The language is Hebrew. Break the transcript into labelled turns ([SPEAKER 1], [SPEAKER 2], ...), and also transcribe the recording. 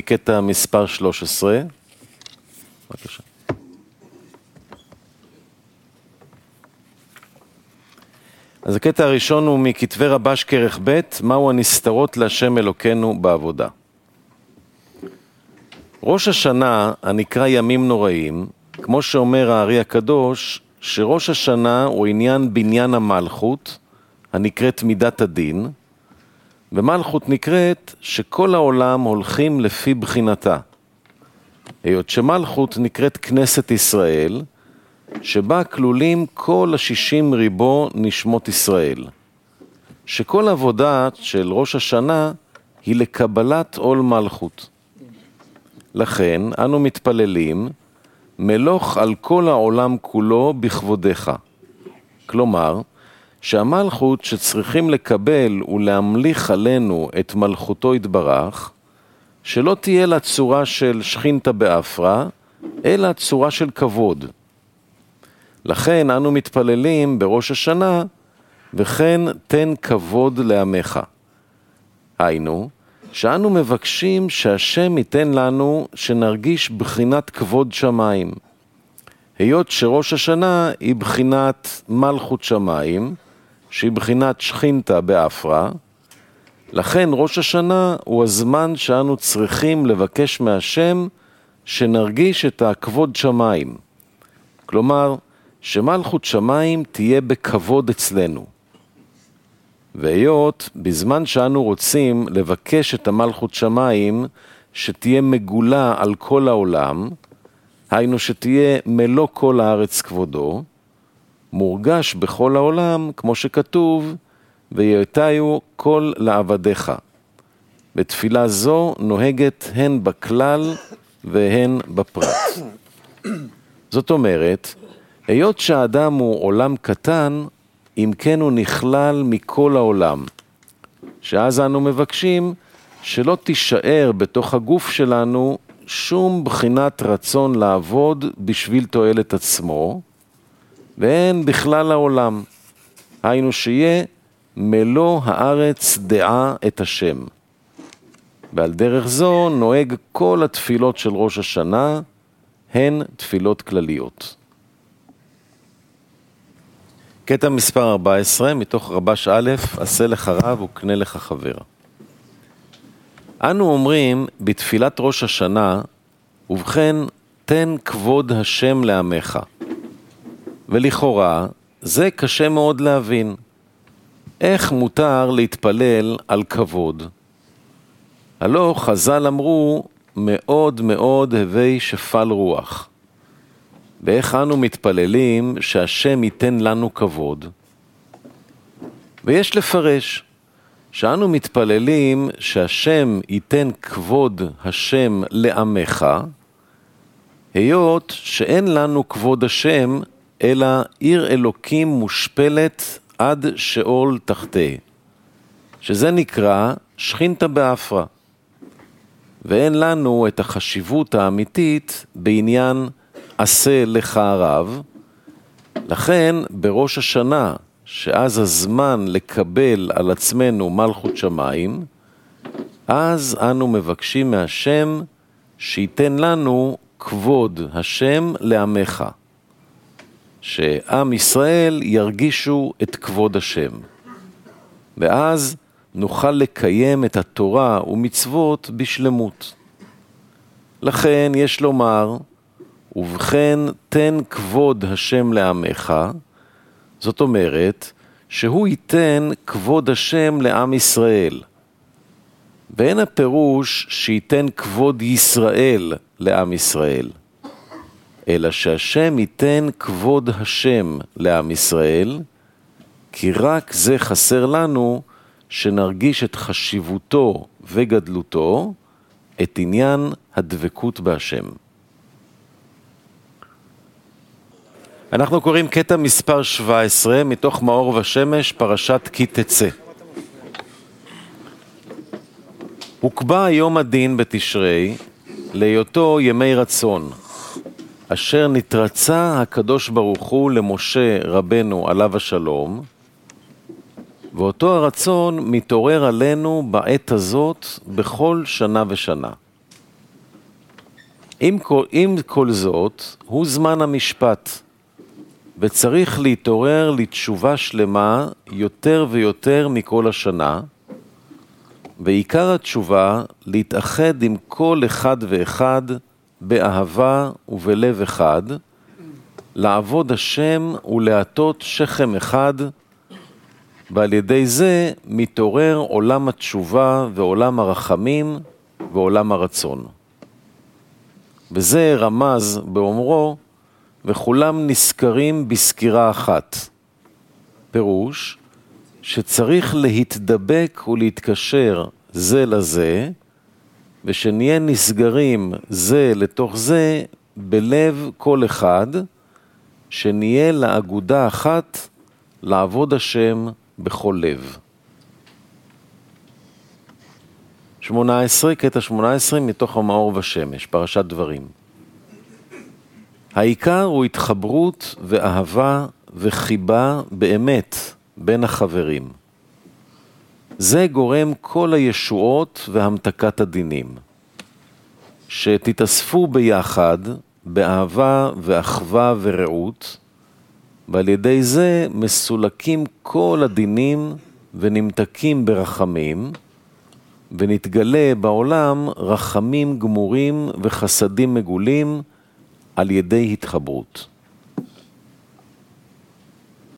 [SPEAKER 1] מקטע מספר 13. בבקשה. אז הקטע הראשון הוא מכתבי רבש כרך ב', מהו הנסתרות להשם אלוקינו בעבודה. ראש השנה הנקרא ימים נוראים, כמו שאומר הארי הקדוש, שראש השנה הוא עניין בניין המלכות, הנקראת מידת הדין, ומלכות נקראת שכל העולם הולכים לפי בחינתה. היות שמלכות נקראת כנסת ישראל, שבה כלולים כל 60 ריבו נשמות ישראל. שכל עבודה של ראש השנה היא לקבלת עול מלכות. לכן אנו מתפללים, מלוך על כל העולם כולו בכבודך. כלומר, שהמלכות שצריכים לקבל ולהמליך עלינו את מלכותו יתברך, שלא תהיה לה צורה של שכינתה באפרה, אלא צורה של כבוד. לכן אנו מתפללים בראש השנה, וכן תן כבוד לעמך. היינו, שאנו מבקשים שהשם ייתן לנו שנרגיש בחינת כבוד שמיים. היות שראש השנה היא בחינת מלכות שמיים, שהיא בחינת שכינתה באפרה, לכן ראש השנה הוא הזמן שאנו צריכים לבקש מהשם שנרגיש את הכבוד שמיים. כלומר, שמלכות שמיים תהיה בכבוד אצלנו. והיות בזמן שאנו רוצים לבקש את המלכות שמיים שתהיה מגולה על כל העולם, היינו שתהיה מלוא כל הארץ כבודו, מורגש בכל העולם כמו שכתוב, ויהיו כל לעבדיך. בתפילה זו נוהגת הן בכלל והן בפרט. זאת אומרת, היות שהאדם הוא עולם קטן, אם כן הוא נכלל מכל העולם. שאז אנו מבקשים שלא תישאר בתוך הגוף שלנו שום בחינת רצון לעבוד בשביל תועלת עצמו, ואין בכלל העולם. היינו שיהיה מלוא הארץ דעה את השם. ועל דרך זו נוהג כל התפילות של ראש השנה, הן תפילות כלליות. קטע מספר 14, מתוך רבש א', עשה לך רב וקנה לך חבר. אנו אומרים בתפילת ראש השנה, ובכן תן כבוד השם לעמך. ולכאורה זה קשה מאוד להבין. איך מותר להתפלל על כבוד? הלא חז"ל אמרו מאוד מאוד הווי שפל רוח. ואיך אנו מתפללים שהשם ייתן לנו כבוד? ויש לפרש שאנו מתפללים שהשם ייתן כבוד השם לעמך, היות שאין לנו כבוד השם, אלא עיר אלוקים מושפלת עד שאול תחתה, שזה נקרא שכינתה באפרה. ואין לנו את החשיבות האמיתית בעניין עשה לך רב. לכן בראש השנה, שאז הזמן לקבל על עצמנו מלכות שמיים, אז אנו מבקשים מהשם שייתן לנו כבוד השם לעמך. שעם ישראל ירגישו את כבוד השם. ואז נוכל לקיים את התורה ומצוות בשלמות. לכן יש לומר, ובכן תן כבוד השם לעמך, זאת אומרת שהוא ייתן כבוד השם לעם ישראל. ואין הפירוש שייתן כבוד ישראל לעם ישראל, אלא שהשם ייתן כבוד השם לעם ישראל, כי רק זה חסר לנו שנרגיש את חשיבותו וגדלותו, את עניין הדבקות בהשם. אנחנו קוראים קטע מספר 17 מתוך מאור ושמש, פרשת כי תצא. הוקבע יום הדין בתשרי להיותו ימי רצון, אשר נתרצה הקדוש ברוך הוא למשה רבנו עליו השלום, ואותו הרצון מתעורר עלינו בעת הזאת בכל שנה ושנה. עם כל זאת, הוא זמן המשפט, וצריך להתעורר לתשובה שלמה יותר ויותר מכל השנה, ועיקר התשובה להתאחד עם כל אחד ואחד באהבה ובלב אחד, לעבוד השם ולהטות שכם אחד, ועל ידי זה מתעורר עולם התשובה ועולם הרחמים ועולם הרצון. וזה רמז באומרו, וכולם נזכרים בסקירה אחת. פירוש שצריך להתדבק ולהתקשר זה לזה, ושנהיה נסגרים זה לתוך זה בלב כל אחד, שנהיה לאגודה אחת לעבוד השם בכל לב. 18, קטע 18 מתוך המאור ושמש, פרשת דברים. העיקר הוא התחברות ואהבה וחיבה באמת בין החברים. זה גורם כל הישועות והמתקת הדינים. שתתאספו ביחד באהבה ואחווה ורעות, ועל ידי זה מסולקים כל הדינים ונמתקים ברחמים, ונתגלה בעולם רחמים גמורים וחסדים מגולים על ידי התחברות.